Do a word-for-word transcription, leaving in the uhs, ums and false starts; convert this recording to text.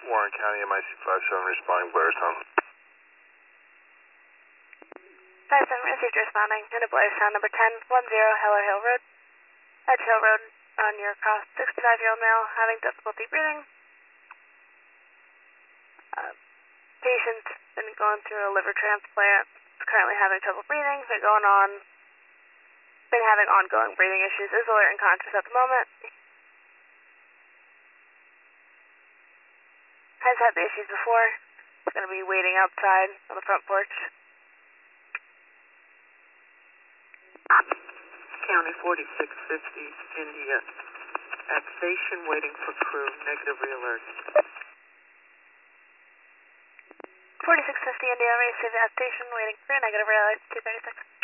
Warren County, M I C five seven responding, Blairstown. five seven received responding into Blairstown, number ten ten Heller Hill Road. Edge Hill Road on your cross, sixty-five-year-old male having difficulty breathing. Uh, patient been going through a liver transplant, is currently having trouble breathing, been going on, been having ongoing breathing issues, is alert and conscious at the moment. Has had the issues before. It's going to be waiting outside on the front porch. County forty-six fifty, India. At station waiting for crew, negative realert. forty-six fifty India, received at station waiting for negative real two thirty-six.